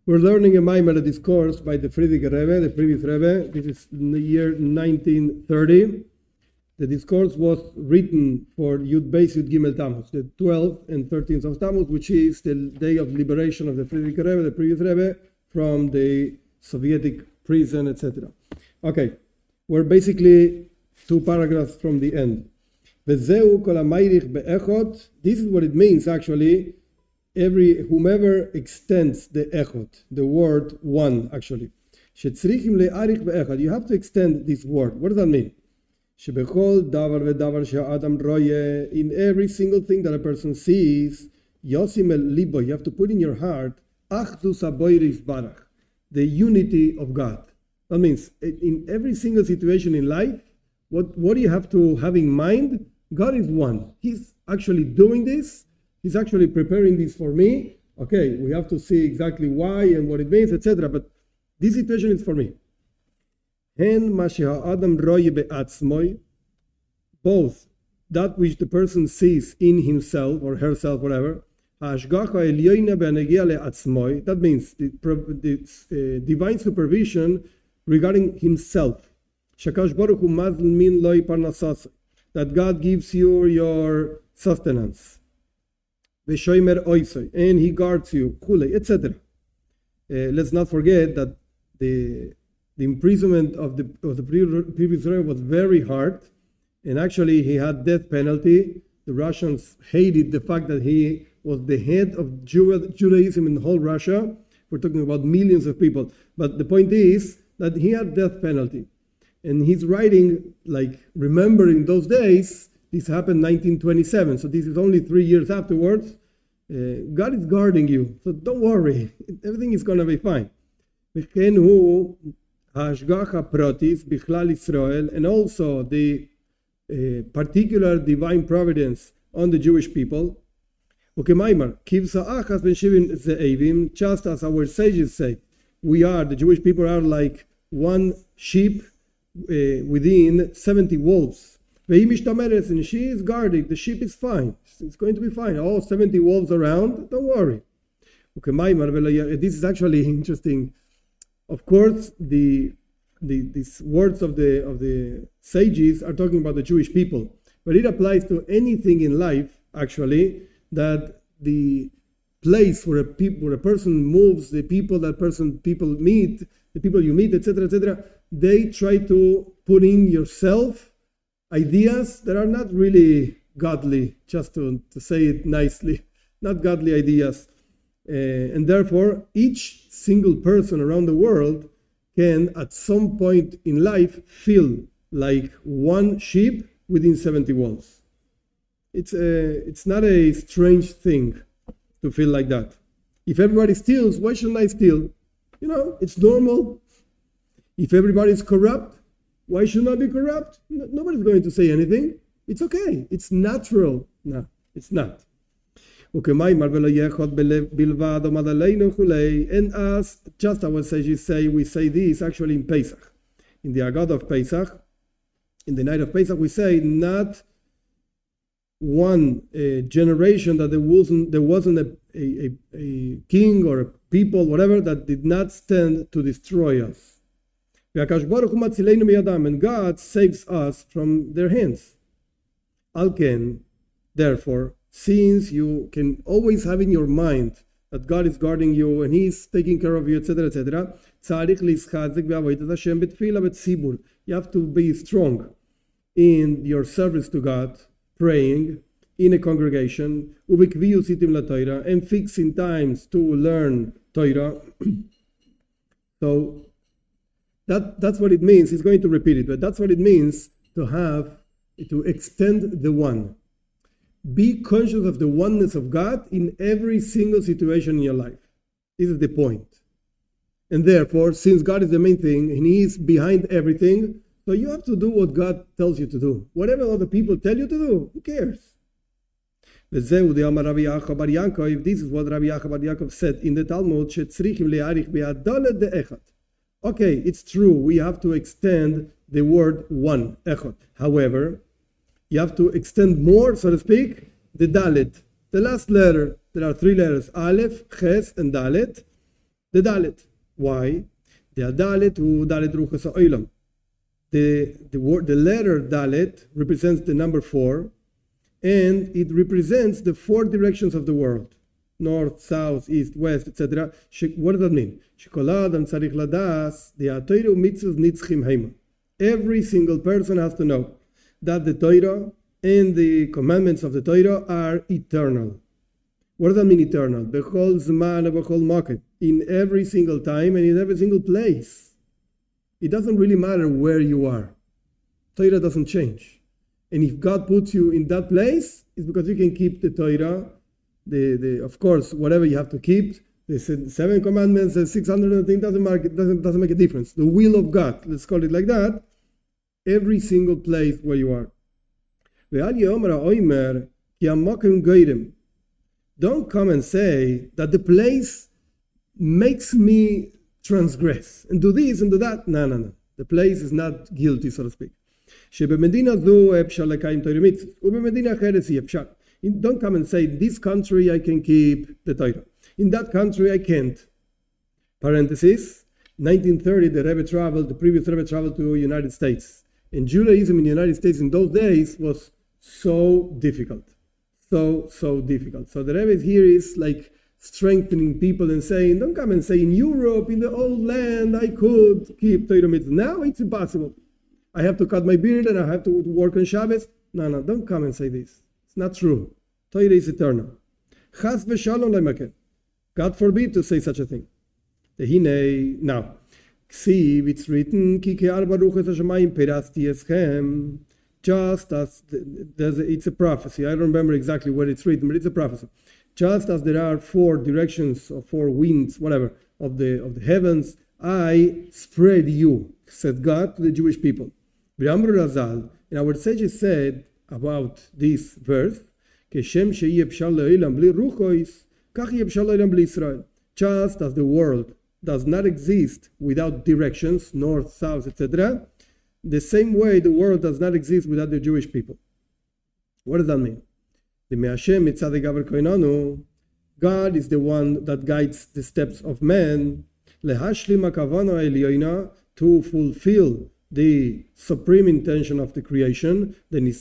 We're learning a Maimon, a discourse by the Frierdiker Rebbe, the previous Rebbe. This is in the year 1930. The discourse was written for Yud Beis Yud Gimel Tammuz, the 12th and 13th of Tammuz, which is the day of liberation of the Frierdiker Rebbe, the previous Rebbe, from the Soviet prison, etc. Okay, we're basically two paragraphs from the end. This is what it means actually. Whomever extends the echot, the word one actually. You have to extend this word. What does that mean? In every single thing that a person sees, you have to put in your heart the unity of God. That means in every single situation in life, what do you have to have in mind? God is one. He's actually doing this. He's actually preparing this for me. Okay, we have to see exactly why and what it means, etc. But this situation is for me. Both that which the person sees in himself or herself, whatever. That means the divine supervision regarding himself. That God gives you your sustenance. And he guards you, etc. Let's not forget that the imprisonment of the previous Rebbe was very hard, and actually he had death penalty. The Russians hated the fact that he was the head of Judaism in the whole Russia. We're talking about millions of people, but the point is that he had death penalty, and he's writing like remembering those days. This happened 1927, so this is only 3 years afterwards. God is guarding you, so don't worry. Everything is going to be fine. And also the particular divine providence on the Jewish people. Just as our sages say, the Jewish people are like one sheep within 70 wolves. And she is guarding, the sheep is fine. It's going to be fine. All 70 wolves around, don't worry. This is actually interesting. Of course, these words of the sages are talking about the Jewish people, but it applies to anything in life, actually, that the place where a person moves, the people meet, the people you meet, etc., etc., they try to put in yourself ideas that are not really godly, just to say it nicely, not godly ideas. And therefore, each single person around the world can, at some point in life, feel like one sheep within 70 wolves. It's not a strange thing to feel like that. If everybody steals, why shouldn't I steal? It's normal. If everybody is corrupt, why should I be corrupt? Nobody's going to say anything. It's okay. It's natural. No, it's not. And as just our sages say, we say this actually in Pesach. In the Agad of Pesach, in the night of Pesach, we say not one generation that there wasn't a king or a people, whatever, that did not stand to destroy us. And God saves us from their hands. Alken, therefore, since you can always have in your mind that God is guarding you and He's taking care of you, etc., etc., you have to be strong in your service to God, praying in a congregation, and fixing times to learn Torah. So that's what it means. He's going to repeat it, but that's what it means to extend the one. Be conscious of the oneness of God in every single situation in your life. This is the point. And therefore, since God is the main thing and He is behind everything, so you have to do what God tells you to do. Whatever other people tell you to do, who cares? If this is what Rabbi Yaakov Bar Yaakov said in the Talmud, okay, it's true, we have to extend the word one, echot. However, you have to extend more, so to speak, the dalet, the last letter. There are 3 letters, aleph, ches, and dalet. the Dalet. Why? The Dalet who Dalet Ruchas Oilam. The letter Dalet represents the number 4, and it represents the 4 directions of the world. North, south, east, west, etc. What does that mean? Every single person has to know that the Torah and the commandments of the Torah are eternal. What does that mean, eternal? Bechol zman bechol makom, in every single time and in every single place. It doesn't really matter where you are. Torah doesn't change. And if God puts you in that place, it's because you can keep the Torah. Of course, whatever you have to keep, the 7 commandments, the 600 thing doesn't make a difference. The will of God, let's call it like that, every single place where you are. Don't come and say that the place makes me transgress and do this and do that. No. The place is not guilty, so to speak. Don't come and say, in this country I can keep the Torah. In that country I can't. Parenthesis, 1930 the previous Rebbe traveled to the United States. And Judaism in the United States in those days was so difficult. So difficult. So the Rebbe here is like strengthening people and saying, don't come and say, in Europe, in the old land, I could keep Torah mitzvah. Now it's impossible. I have to cut my beard and I have to work on Shabbos. No, don't come and say this. It's not true. Torah is eternal. Chas v'shalom leimaken. God forbid to say such a thing. Now, Ksiv, it's written, Ki ke'arba ruches hashamayim perasti eschem. Just as it's a prophecy. I don't remember exactly where it's written, but it's a prophecy. Just as there are 4 directions or 4 winds, whatever, of the heavens, I spread you, said God to the Jewish people. V'amru Razal, and our sages said about this verse, Keshem she'yeh pshal le'olam bli ruchois, kach yeh pshal le'olam bli Israel. Just as the world does not exist without directions, north, south, etc., the same way the world does not exist without the Jewish people. What does that mean? God is the one that guides the steps of man to fulfill the supreme intention of the creation.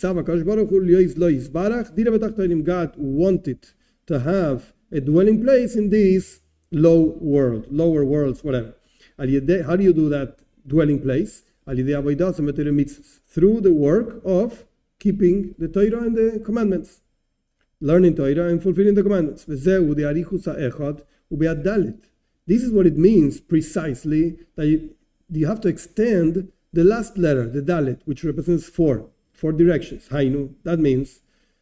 God wanted to have a dwelling place in this lower worlds, whatever. How do you do that dwelling place? Through the work of keeping the Torah and the commandments, learning Torah and fulfilling the commandments. This is what it means precisely, that you have to extend the last letter, the Dalet, which represents 4 directions. Hainu, that means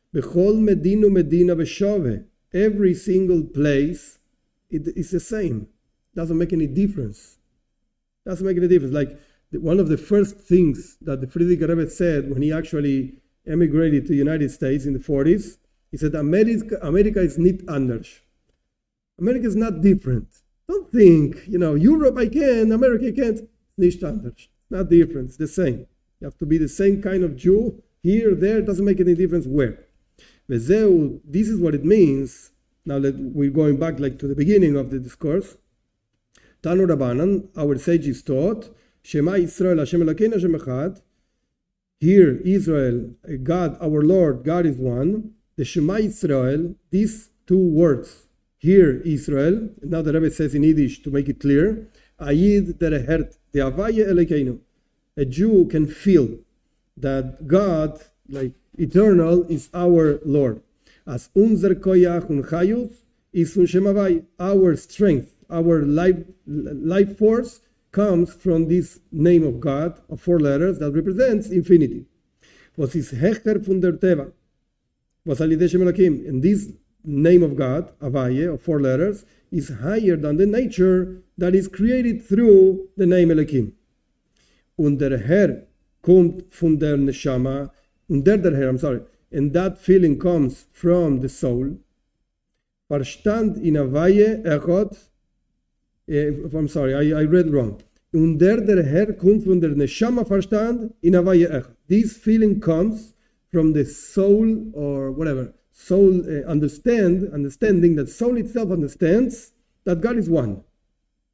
every single place it is the same. Doesn't make any difference. Like one of the first things that the Frierdiker Rebbe said when he actually emigrated to the United States in the 40s, he said, America is nicht anders. America is not different. Don't think, Europe I can, America I can't. Nicht anders. Not different. It's the same. You have to be the same kind of Jew. Here, there, it doesn't make any difference where. This is what it means. Now we're going back to the beginning of the discourse. Tanu Rabbanan, our sages taught, Shema Yisrael Hashem Elokeinu Hashem Echad. Here, Israel, God, our Lord, God is one. The Shema Yisrael, these 2 words. Here, Israel. Now the Rebbe says in Yiddish to make it clear. Ayid derehert the Havaye Elokeinu. A Jew can feel that God, like eternal, is our Lord. As unser koyach und chayus is un Shem Havai. Our strength, our life force comes from this name of God of 4 letters that represents infinity. Was is hecher von der Teva. Was alidei Shem Elokim. And this name of God, Havaye, of 4 letters, is higher than the nature that is created through the name Elokim. Und der Herr kommt von der Neshama. Und der Herr, and that feeling comes from the soul. Verstand in Havaye echot. I'm sorry, I read wrong. Und der Herr kommt von der Neshama Verstand in Havaye echot. This feeling comes from the soul, or whatever. Soul understanding that soul itself understands that God is one.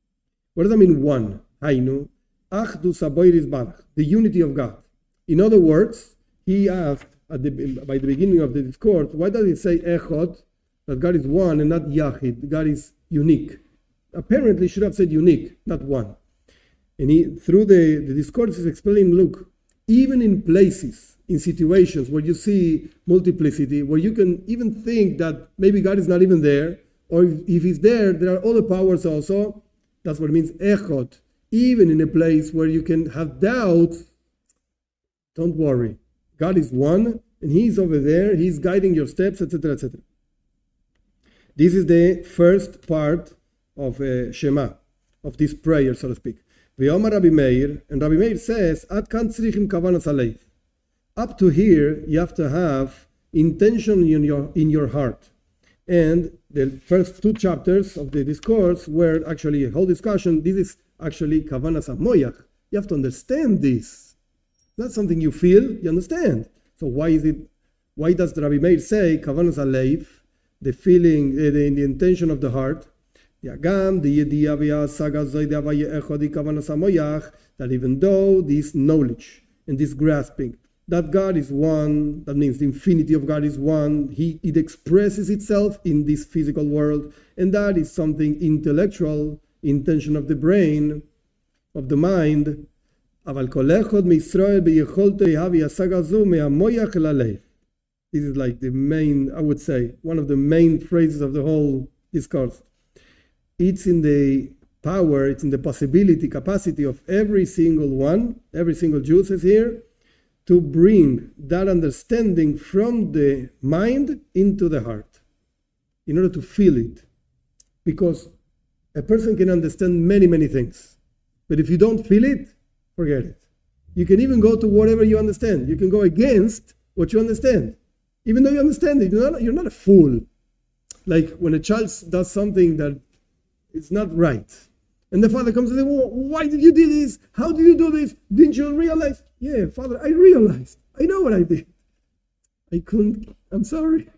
What does that mean, one? Hainu, Achdus Haboiris Barach, the unity of God. In other words, he asked by the beginning of the discourse, why does it say Echad, that God is one and not Yachid, God is unique? Apparently, he should have said unique, not one. And he, through the discourse, is explaining, look, even in places, in situations where you see multiplicity, where you can even think that maybe God is not even there, or if he's there, there are other powers also. That's what it means, Echad. Even in a place where you can have doubts, don't worry. God is one, and he's over there, he's guiding your steps, etc., etc. This is the first part of Shema, of this prayer, so to speak. V'yomar Rabbi Meir, and Rabbi Meir says, Ad kan tzrichim kavanas alev. Up to here, you have to have intention in your heart. And the first two chapters of the discourse were actually a whole discussion. This is actually kavanas hamoyach. You have to understand this. Not something you feel, you understand. So why does the Rabbi Meir say kavanas alev, the feeling, the intention of the heart? That even though this knowledge and this grasping that God is one, that means the infinity of God is one, it expresses itself in this physical world, and that is something intellectual, intention of the brain, of the mind. This is like the main, I would say, one of the main phrases of the whole discourse. It's in the power, it's in the possibility, capacity of every single one, every single Jew says here, to bring that understanding from the mind into the heart, in order to feel it. Because a person can understand many, many things. But if you don't feel it, forget it. You can even go to whatever you understand. You can go against what you understand. Even though you understand it, you're not a fool. Like when a child does something that is not right. And the father comes and says, well, why did you do this? How did you do this? Didn't you realize? Yeah, father, I realized. I know what I did. I'm sorry.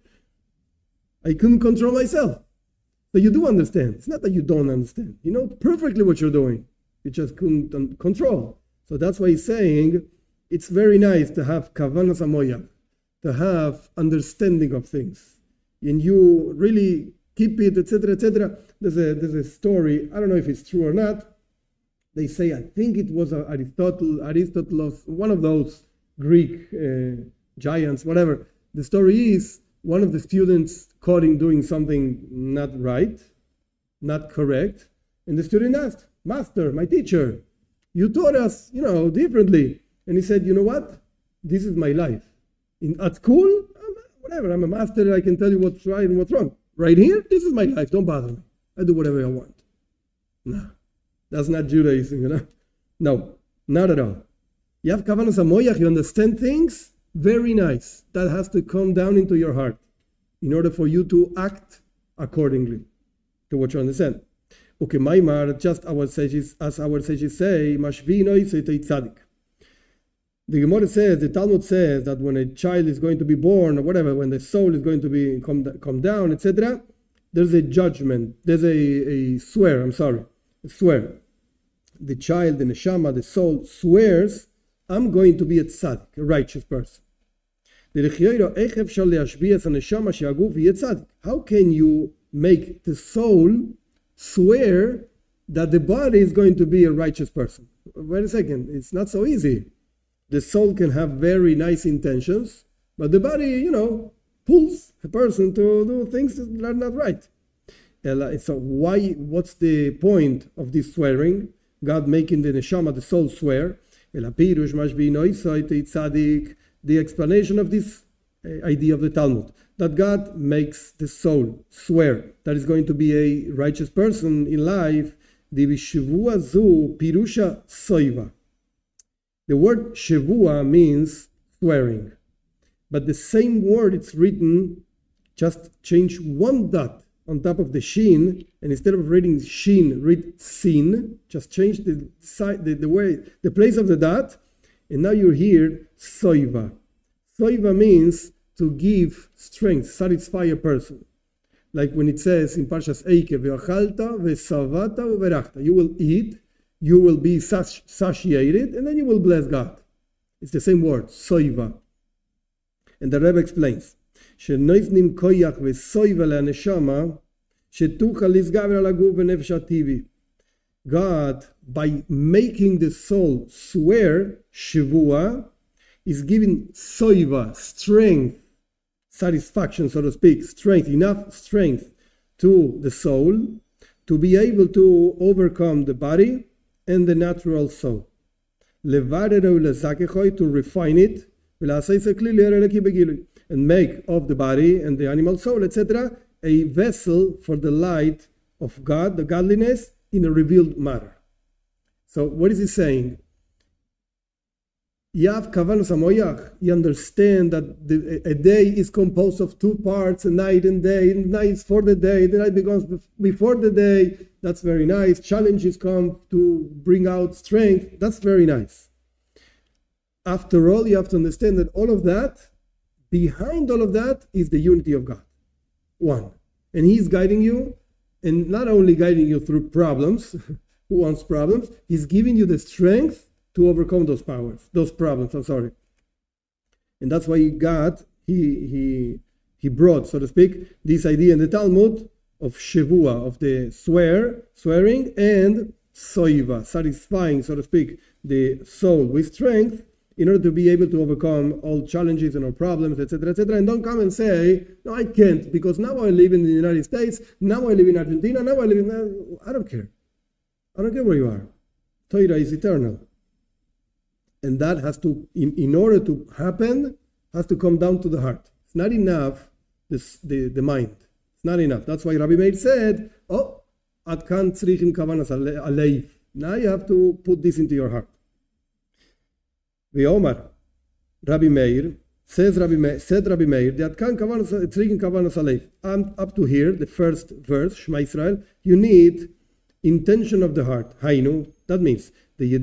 I couldn't control myself. So you do understand. It's not that you don't understand. You know perfectly what you're doing. You just couldn't control. So that's why he's saying it's very nice to have kavanas hamoyach, to have understanding of things. And you really keep it, etc., etc. There's a story, I don't know if it's true or not. They say, I think it was Aristotle, one of those Greek giants, whatever. The story is, one of the students caught him doing something not right, not correct. And the student asked, Master, my teacher, you taught us, differently. And he said, you know what? This is my life. At school, whatever, I'm a master, I can tell you what's right and what's wrong. Right here, this is my life, don't bother me. I do whatever I want. No, that's not Judaism, No, not at all. You have kavanas hamoyach, you understand things, very nice. That has to come down into your heart in order for you to act accordingly to what you understand. Okay, Maimar, just as our sages say, mashvino isotei tzadik. The Gemara says, the Talmud says that when a child is going to be born or whatever, when the soul is going to be come down, etc., there's a judgment, there's a swear. The child, the neshama, the soul swears, I'm going to be a tzaddik, a righteous person. How can you make the soul swear that the body is going to be a righteous person? Wait a second, it's not so easy. The soul can have very nice intentions, but the body, pulls a person to do things that are not right. So what's the point of this swearing? God making the neshama, the soul, swear. The explanation of this idea of the Talmud, that God makes the soul swear that is going to be a righteous person in life. The word shevua means swearing, but the same word it's written, just change one dot on top of the shin, and instead of reading shin, read sin. Just change the way, the place of the dot, and now you're here soiva. Soiva means to give strength, satisfy a person. like when it says in Parshas Eike, ve'achalta ve'savata u'verachta. You will eat, you will be satiated, and then you will bless God. It's the same word, soiva. And the Rebbe explains, she'noiznim koyach ve'soiva le'aneshama, she'tucha lizgaver alaguf ve'nefesh hativi. God, by making the soul swear, shivua, is giving soiva, strength, satisfaction, so to speak, strength, enough strength to the soul to be able to overcome the body and the natural soul. To refine it, and make of the body and the animal soul, etc., a vessel for the light of God, the godliness, in a revealed matter. So what is he saying? You understand that a day is composed of two parts, a night and day. And night is for the day, the night becomes before the day. That's very nice. Challenges come to bring out strength. That's very nice. After all, you have to understand that all of that, behind all of that, is the unity of God. One. And He's guiding you, and not only guiding you through problems, who wants problems, He's giving you the strength to overcome those problems. And that's why God, he brought, so to speak, this idea in the Talmud of Shevua, of the swearing, and Soiva, satisfying, so to speak, the soul with strength in order to be able to overcome all challenges and all problems, etc., etc. And don't come and say, no, I can't, because now I live in the United States, now I live in Argentina, now I live in... I don't care. I don't care where you are. Torah is eternal. And that has to, in order to happen, has to come down to the heart. It's not enough, the mind. It's not enough. That's why Rabbi Meir said, at kan tzrichim kavanas aleif. Now you have to put this into your heart. Ve'omar, Rabbi Meir, said Rabbi Meir, that kan tzrichim kavanas aleif. Up to here, the first verse, Shema Yisrael, you need intention of the heart. Hainu, that means, the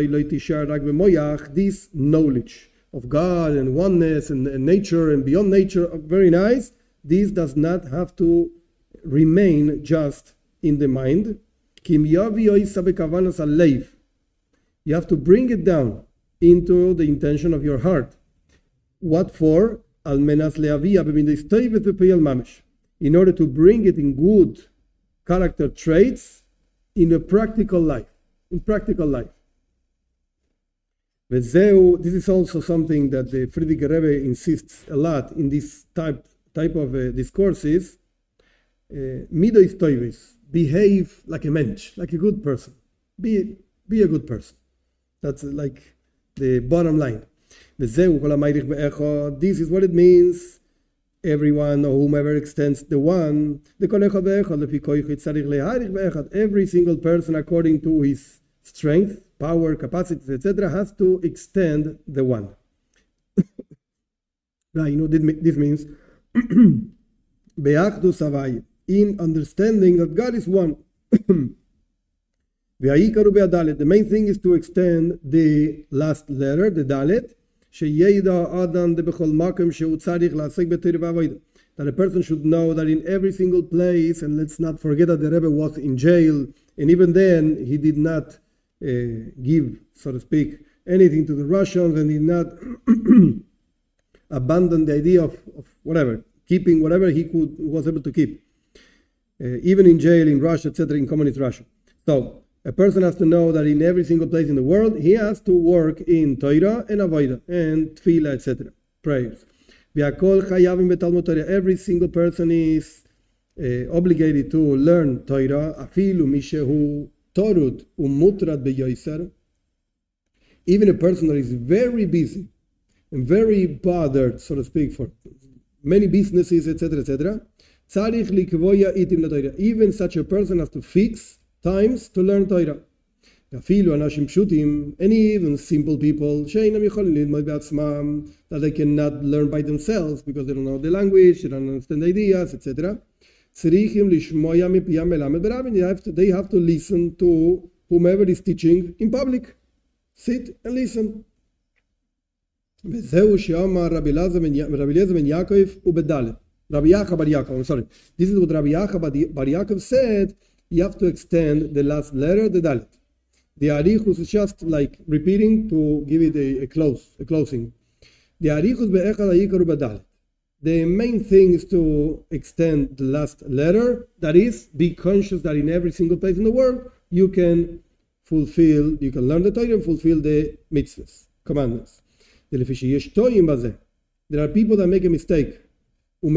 this knowledge of God and oneness and nature and beyond nature, very nice. This does not have to remain just in the mind. You have to bring it down into the intention of your heart. What for? In order to bring it in good character traits in a practical life. In practical life. This is also something that the Frierdiker Rebbe insists a lot in this type of discourses. Midos toives, behave like a mensch, like a good person. Be a good person. That's like the bottom line. This is what it means. Everyone or whomever extends the one, every single person according to his strength, power, capacity, etc., has to extend the one. This means in understanding that God is one. The main thing is to extend the last letter, the Dalet, that a person should know that in every single place, and let's not forget that the Rebbe was in jail, and even then he did not give, so to speak, anything to the Russians, and did not abandon the idea of whatever, keeping whatever he was able to keep, even in jail in Russia, etc., in communist Russia. So a person has to know that in every single place in the world, he has to work in Torah and Avodah and Tefillah, etc., prayers. Every single person is obligated to learn Torah. Even a person that is very busy and very bothered, so to speak, for many businesses, etc., etc., even such a person has to fix times to learn Torah. And even simple people that they cannot learn by themselves because they don't know the language, they don't understand the ideas, etc. They have to listen to whomever is teaching in public. Sit and listen. Rabbi Yaakov Bar Yaakov, I'm sorry. This is what Rabbi Yaakov Bar Yaakov said. You have to extend the last letter, the Dalet. The Arichus is just like repeating to give it a closing. The Arichus be'echad ha'yikaru b'Dalet. The main thing is to extend the last letter. That is, be conscious that in every single place in the world you can learn the Torah and fulfill the mitzvahs, commandments. There are people that make a mistake. And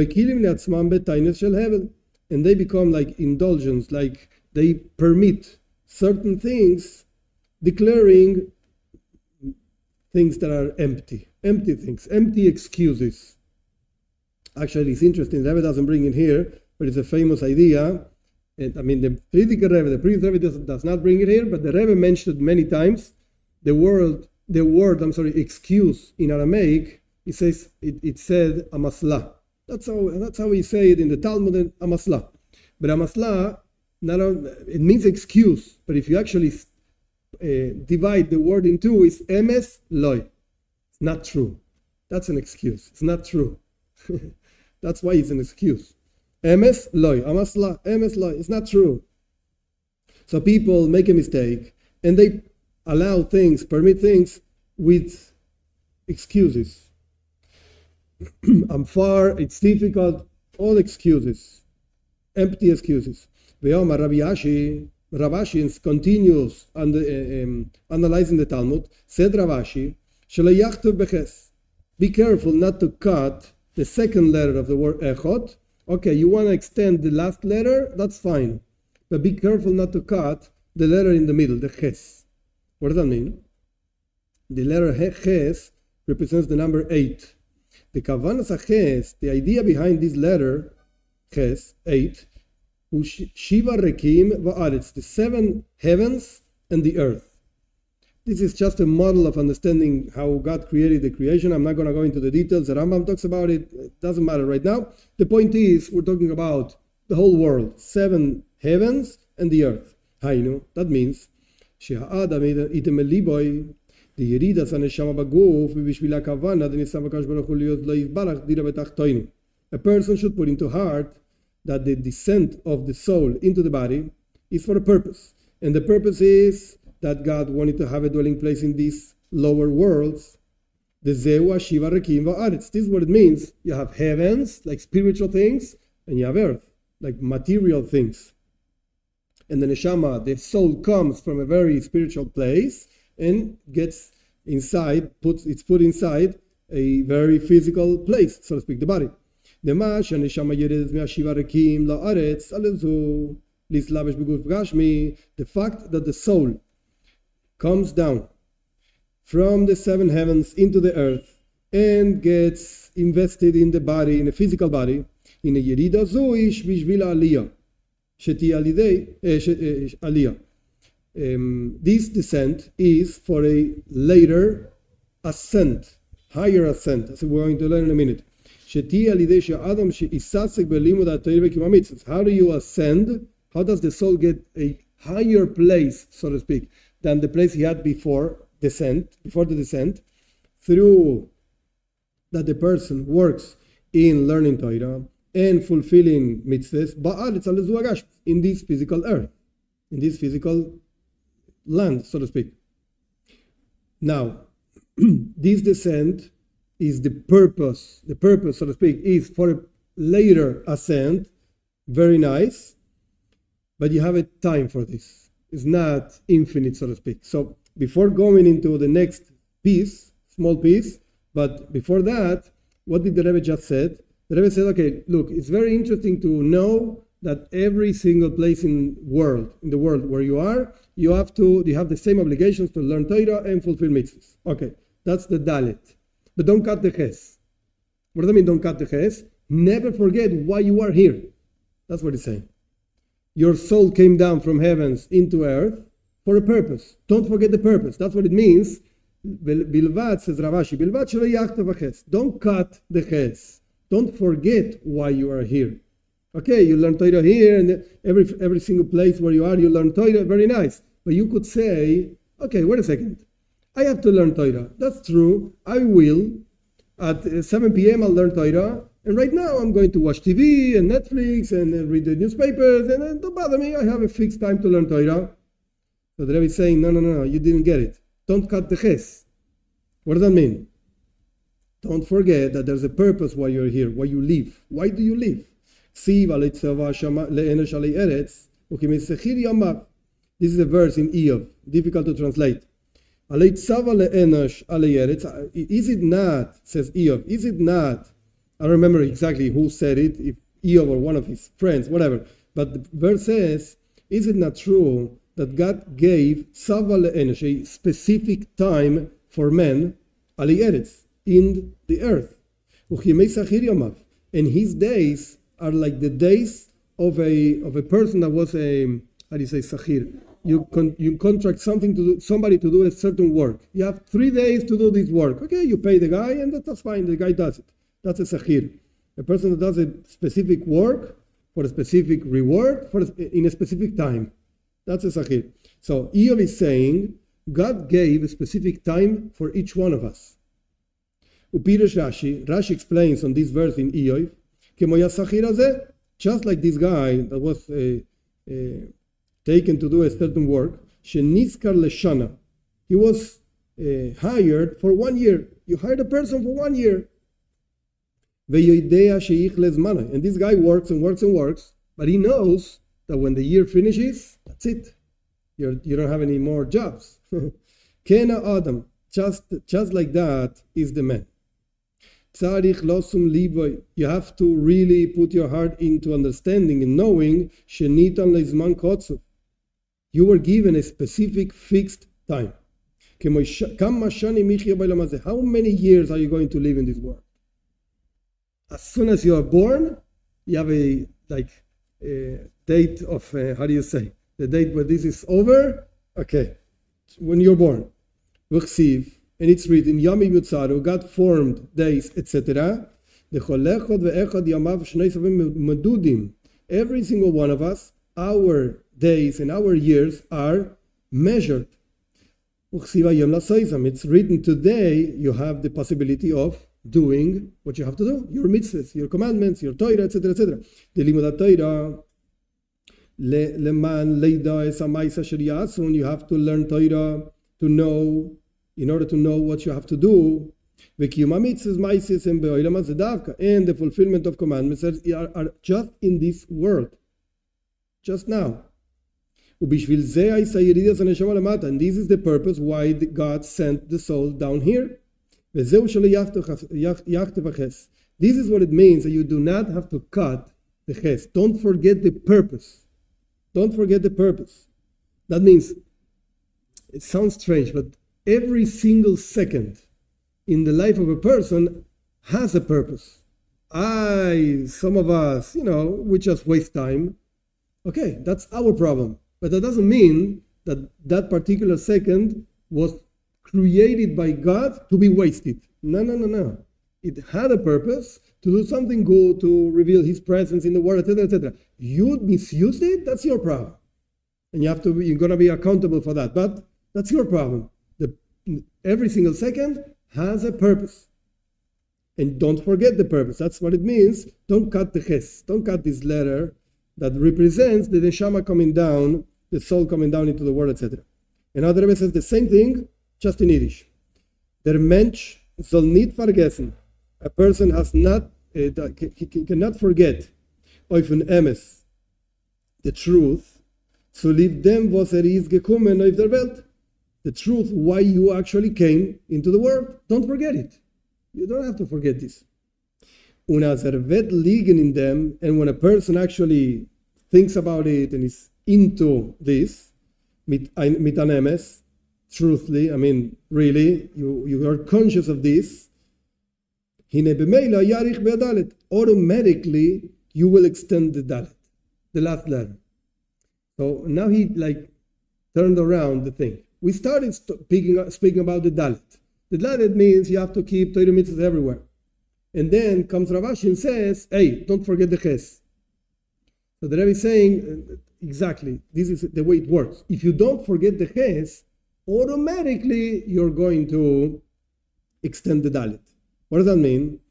they become like indulgence, like they permit certain things, declaring things that are empty things, empty excuses. Actually, it's interesting. The Rebbe doesn't bring it here, but it's a famous idea. And I mean, the Frierdiker Rebbe, the previous Rebbe does not bring it here, but the Rebbe mentioned many times the word, excuse in Aramaic. It said amasla. That's how we say it in the Talmud, amasla. But amasla, it means excuse. But if you actually divide the word in two, it's emes loy. It's not true. That's an excuse. It's not true. That's why it's an excuse. Emes loy, amasla, emes loy. It's not true. So people make a mistake and they allow things, permit things with excuses. I'm far, it's difficult, all excuses, empty excuses. Ravashi continues analyzing the Talmud. Said Ravashi, be careful not to cut the second letter of the word echot. Okay, you want to extend the last letter, that's fine. But be careful not to cut the letter in the middle, the ches. What does that mean? The letter ches represents the number 8. The kavanas ches, the idea behind this letter, ches, 8, Shiva Rekim Va'aretz, the 7 heavens and the earth. This is just a model of understanding how God created the creation. I'm not going to go into the details. The Rambam talks about it. It doesn't matter right now. The point is, we're talking about the whole world, 7 heavens and the earth. Hainu, that means, the Yeridas HaNeshama Baguf, V'Bishvil HaKavana, the Nisav HaKadosh Baruch Hu Liot Lo Yizbarach Dira B'Tachtoinim. A person should put into heart that the descent of the soul into the body is for a purpose. And the purpose is that God wanted to have a dwelling place in these lower worlds. The Zewa Shiva Rekim Va'aretz. This is what it means. You have heavens, like spiritual things, and you have earth, like material things. And the Neshama, the soul, comes from a very spiritual place and gets inside, it's put inside a very physical place, so to speak, the body. The fact that the soul comes down from the 7 heavens into the earth and gets invested in the body, in a physical body, in a yerida zoish bishvil aliyah, sheti aliyah. This descent is for a later ascent, higher ascent, as we're going to learn in a minute. How do you ascend? How does the soul get a higher place, so to speak, than the place he had before the descent? Through that the person works in learning Torah and fulfilling mitzvahs, in this physical earth, in this physical land, so to speak. Now, this descent is the purpose, so to speak, is for a later ascent. Very nice, but you have a time for this. It's not infinite, so to speak. So before going into the next piece, small piece, but before that, what did the Rebbe just said? The Rebbe said, okay, look, it's very interesting to know that every single place in the world where you are, you have the same obligations to learn Torah and fulfill mitzvahs. Okay, that's the Dalet. But don't cut the ches. What does that mean, don't cut the ches? Never forget why you are here. That's what it's saying. Your soul came down from heavens into earth for a purpose. Don't forget the purpose. That's what it means. Bilvat, says Ravashi, Bilvat shelo yachtav haches. Don't cut the ches. Don't forget why you are here. Okay, you learn Torah here, and every single place where you are, you learn Torah. Very nice. But you could say, okay, wait a second. I have to learn Torah. That's true. I will. At 7 p.m. I'll learn Torah. And right now I'm going to watch TV and Netflix and read the newspapers, and don't bother me. I have a fixed time to learn Torah. So the Rebbe is saying, no, you didn't get it. Don't cut the ches. What does that mean? Don't forget that there's a purpose why you're here, why you live. Why do you live? This is a verse in Iyov, difficult to translate. Is it not, says Iyov, is it not, I don't remember exactly who said it, if Iyov or one of his friends, whatever, but the verse says, is it not true that God gave Sava le'enosh, a specific time for men, Ali Eretz, in the earth. And his days are like the days of a person that was a, how do you say, Sachir? You contract somebody to do a certain work. You have 3 days to do this work. Okay, you pay the guy, and that's fine. The guy does it. That's a Sachir. A person that does a specific work for a specific reward in a specific time. That's a Sachir. So Iyov is saying God gave a specific time for each one of us. Upirish Rashi explains on this verse in Iyov, just like this guy that was taken to do a certain work, Sheniskar Leshana, he was hired for 1 year. You hired a person for 1 year. And this guy works and works and works, but he knows that when the year finishes, that's it. You don't have any more jobs. Kena Adam, just like that is the man. You have to really put your heart into understanding and knowing you were given a specific fixed time. How many years are you going to live in this world? As soon as you are born, you have a date of, how do you say? The date where this is over? Okay. When you're born. And it's written, Yami Yutzaru, God formed days, etc. Every single one of us, our days and our years are measured. It's written today, you have the possibility of doing what you have to do, your mitzvahs, your commandments, your Torah, etc., etc. The limud Torah, leman leida es amaisa sheriasun, you have to learn Torah to know, in order to know what you have to do. And the fulfillment of commandments are just in this world, just now. And this is the purpose why God sent the soul down here. This is what it means that you do not have to cut the ches. Don't forget the purpose. Don't forget the purpose. That means, it sounds strange, but every single second in the life of a person has a purpose. Some of us, we just waste time. Okay, that's our problem. But that doesn't mean that that particular second was created by God to be wasted. No. It had a purpose to do something good, to reveal His presence in the world, etc., etc. You misused it, that's your problem. And you're going to be accountable for that. But that's your problem. Every single second has a purpose. And don't forget the purpose. That's what it means. Don't cut the ches. Don't cut this letter that represents the neshama coming down, the soul coming down into the world, etc. And other Rebbe says the same thing, just in Yiddish. Der Mensch soll nicht vergessen. A person has not, he cannot forget, oifen emes, the truth, zu lieb dem, was ist gekommen auf der Welt. The truth, why you actually came into the world. Don't forget it. You don't have to forget this. Und als wird liegen in them, and when a person actually thinks about it and is into this, mit an emes, truthfully, really, you are conscious of this, automatically you will extend the dalet, the last letter. So now he turned around the thing. We started speaking about the dalet. The dalet means you have to keep Torah mitzvahs everywhere. And then comes Rav Ashi and says, hey, don't forget the ches. So the Rebbe is saying, exactly, this is the way it works. If you don't forget the ches, automatically you're going to extend the dalet. What does that mean?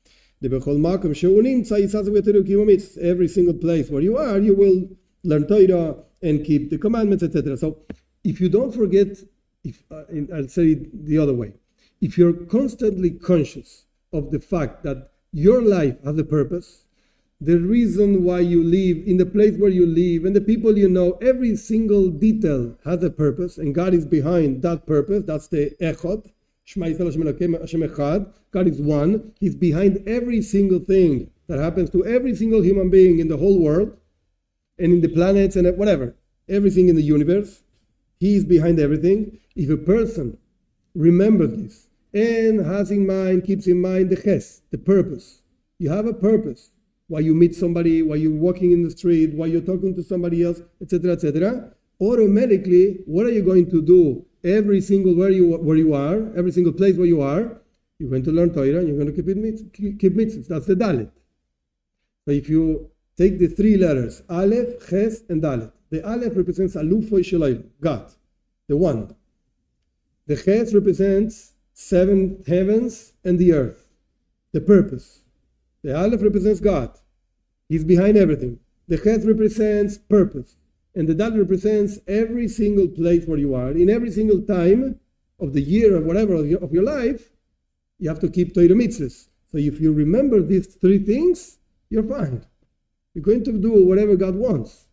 Every single place where you are, you will learn Torah and keep the commandments, etc. So if you don't forget, I'll say it the other way. If you're constantly conscious of the fact that your life has a purpose, the reason why you live, in the place where you live, and the people you know, every single detail has a purpose, and God is behind that purpose. That's the Echad. Shema Yisrael Hashem Elokeinu Hashem Echad. God is one. He's behind every single thing that happens to every single human being in the whole world, and in the planets and whatever, everything in the universe. He is behind everything. If a person remembers this and has in mind, keeps in mind the ches, the purpose. You have a purpose. Why you meet somebody, why you're walking in the street, why you're talking to somebody else, etc. Automatically, what are you going to do every single where you are, every single place where you are? You're going to learn Torah and you're going to keep mitzvahs. That's the Dalet. So if you take the three letters, Aleph, Ches, and Dalet. The Aleph represents Alufo Shelayim, God, the one. The Ches represents 7 heavens and the earth, the purpose. The Aleph represents God. He's behind everything. The Ches represents purpose. And the Dalet represents every single place where you are. In every single time of the year or whatever of your life, you have to keep Torah mitzvahs. So if you remember these 3 things, you're fine. You're going to do whatever God wants.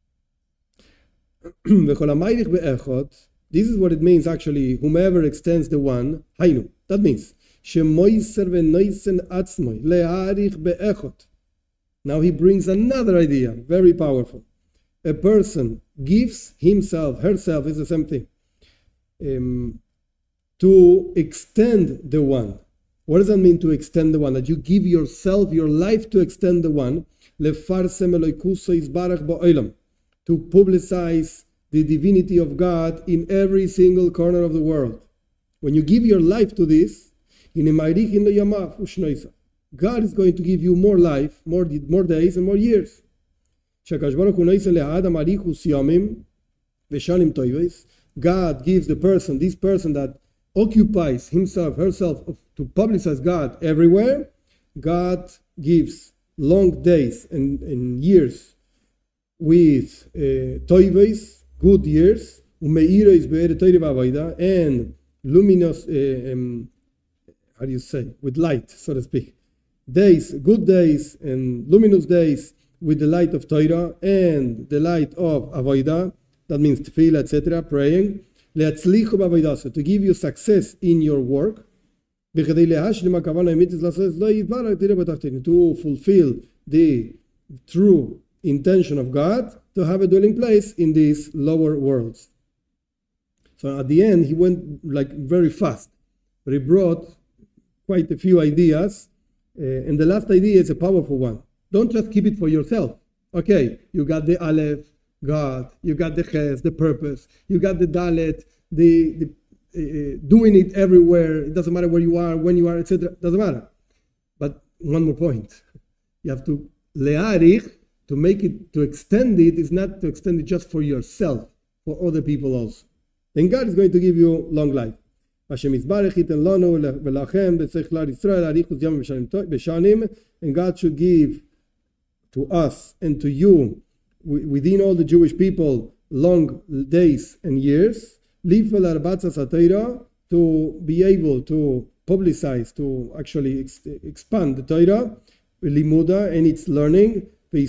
This is what it means actually, whomever extends the one, Hainu. That means, now he brings another idea, very powerful. A person gives himself, herself is the same thing, to extend the one. What does that mean, to extend the one? That you give yourself, your life to extend the one, to publicize the divinity of God in every single corner of the world. When you give your life to this, God is going to give you more life, more days and more years. God gives the person, this person that occupies himself, herself to publicize God everywhere, God gives long days and years with toives, good years, and luminous, how do you say, with light, so to speak. Days, good days and luminous days with the light of Torah and the light of Avodah, that means tefillah, etc., praying, to give you success in your work, to fulfill the true intention of God, to have a dwelling place in these lower worlds. So at the end, he went like very fast, but he brought quite a few ideas, and the last idea is a powerful one. Don't just keep it for yourself. Okay, you got the Aleph, God, you got the Ches, the purpose, you got the Dalet, the doing it everywhere. It doesn't matter where you are, when you are, etc. Doesn't matter. But one more point: you have to le'arich, to make it, to extend it is not to extend it just for yourself, for other people also. Then God is going to give you long life. And God should give to us and to you, within all the Jewish people, long days and years, to be able to publicize, to actually expand the Torah, limuda, and its learning,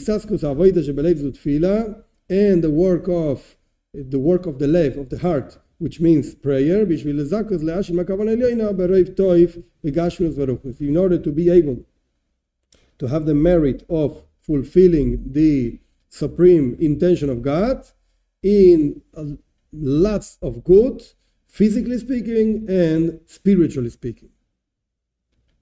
and the work of the lev, of the heart, which means prayer, in order to be able to have the merit of fulfilling the supreme intention of God in lots of good, physically speaking and spiritually speaking.